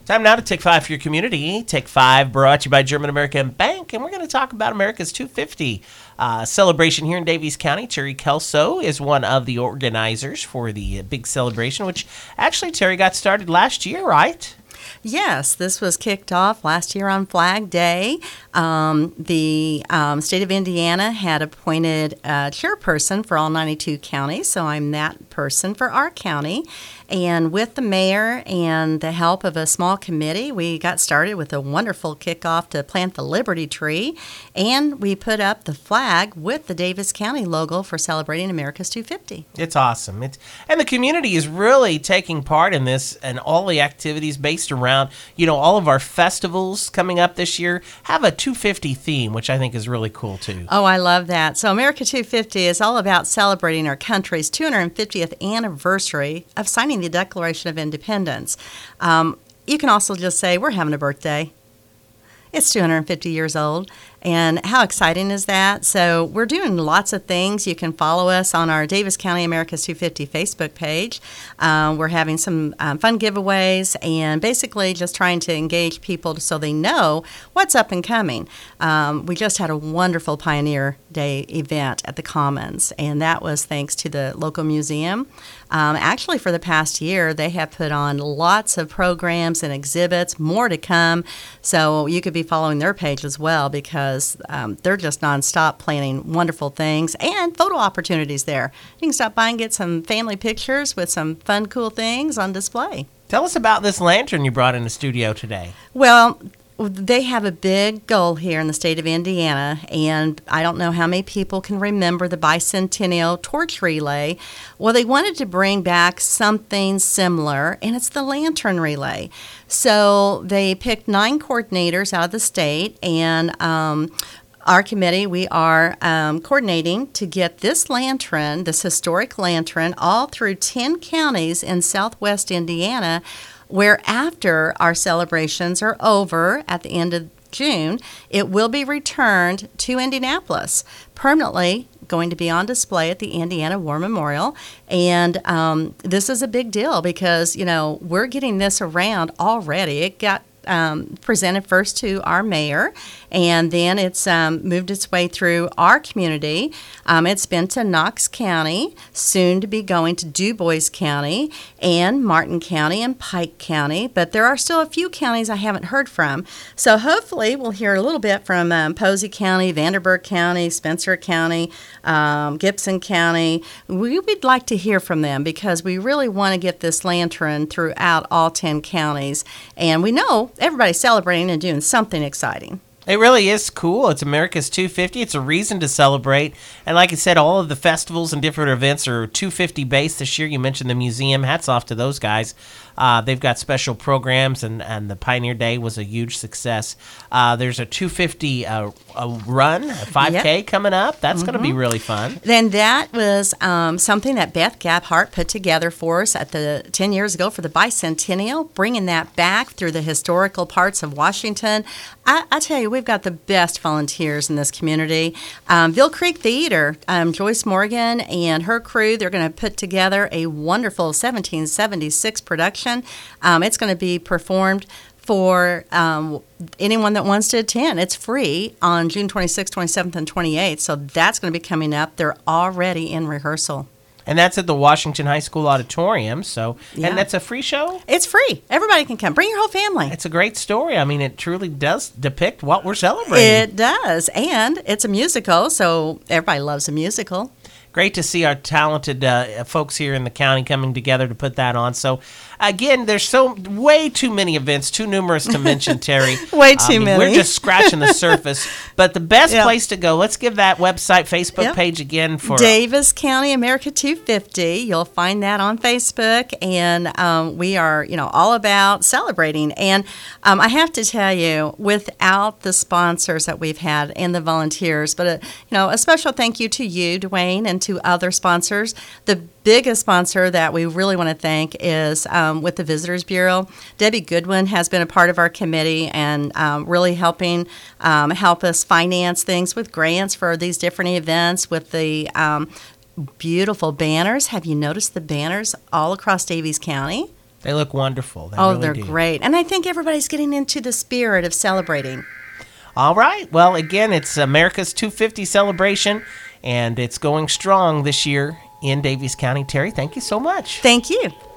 Time now to Take 5 for your community. Take 5 brought to you by German American Bank, and we're going to talk about America's 250 celebration here in Daviess County. Terry Kelso is one of the organizers for the big celebration, which actually, Terry, got started last year, right? Yes, this was kicked off last year on Flag Day. The state of Indiana had appointed a chairperson for all 92 counties, so I'm that person for our county. And with the mayor and the help of a small committee, we got started with a wonderful kickoff to plant the Liberty Tree, and we put up the flag with the Daviess County logo for celebrating America's 250. It's awesome. And the community is really taking part in this, and all the activities based around, all of our festivals coming up this year have a 250 theme, which I think is really cool too. Oh, I love that. So America 250 is all about celebrating our country's 250th anniversary of signing the Declaration of Independence. You can also just say we're having a birthday. It's 250 years old. And how exciting is that? So we're doing lots of things. You can follow us on our Daviess County America's 250 Facebook page. We're having some fun giveaways and basically just trying to engage people so they know what's up and coming. We just had a wonderful Pioneer Day event at the Commons, and that was thanks to the local museum. Actually, for the past year, they have put on lots of programs and exhibits, more to come. So you could be following their page as well, because they're just nonstop planning wonderful things and photo opportunities there. You can stop by and get some family pictures with some fun, cool things on display. Tell us about this lantern you brought in the studio today. Well, they have a big goal here in the state of Indiana, and I don't know how many people can remember the bicentennial torch relay. Well, they wanted to bring back something similar, and it's the lantern relay. So they picked 9 coordinators out of the state, and our committee, we are coordinating to get this lantern, this historic lantern, all through 10 counties in southwest Indiana, where after our celebrations are over at the end of June, it will be returned to Indianapolis, permanently going to be on display at the Indiana War Memorial. And this is a big deal because, we're getting this around already. It got presented first to our mayor, and then it's moved its way through our community. It's been to Knox County, soon to be going to Du Bois County and Martin County and Pike County, but there are still a few counties I haven't heard from. So hopefully we'll hear a little bit from Posey County, Vanderburgh County, Spencer County, Gibson County. We would like to hear from them because we really want to get this lantern throughout all 10 counties, and we know everybody's celebrating and doing something exciting. It really is cool. It's America's 250. It's a reason to celebrate. And like I said, all of the festivals and different events are 250 based this year. You mentioned the museum. Hats off to those guys. They've got special programs, and the Pioneer Day was a huge success. There's a 250 a run, a 5K coming up. That's going to be really fun. Then that was something that Beth Gabhart put together for us at the 10 years ago for the bicentennial, bringing that back through the historical parts of Washington. I tell you, we've got the best volunteers in this community. Ville Creek Theater, Joyce Morgan and her crew, they're going to put together a wonderful 1776 production. It's going to be performed for anyone that wants to attend. It's free on June 26th, 27th, and 28th, so that's going to be coming up. They're already in rehearsal. And that's at the Washington High School Auditorium. So, and that's a free show? It's free. Everybody can come. Bring your whole family. It's a great story. I mean, it truly does depict what we're celebrating. It does. And it's a musical, so everybody loves a musical. Great to see our talented folks here in the county coming together to put that on. So, again, there's way too many events, too numerous to mention, Terry. Way too many. We're just scratching the surface. But the best place to go, let's give that website, Facebook page again for Daviess County America 250. You'll find that on Facebook, and we are, all about celebrating. And I have to tell you, without the sponsors that we've had and the volunteers, but a special thank you to you, Dwayne, and to other sponsors. The biggest sponsor that we really want to thank is with the Visitors Bureau. Debbie Goodwin has been a part of our committee and really helping help us finance things with grants for these different events with the beautiful banners. Have you noticed the banners all across Daviess County? They look wonderful. They Oh, really they're do. great. And I think everybody's getting into the spirit of celebrating. All right. Well, again, it's America's 250 celebration, and it's going strong this year in Daviess County. Terry, thank you so much. Thank you.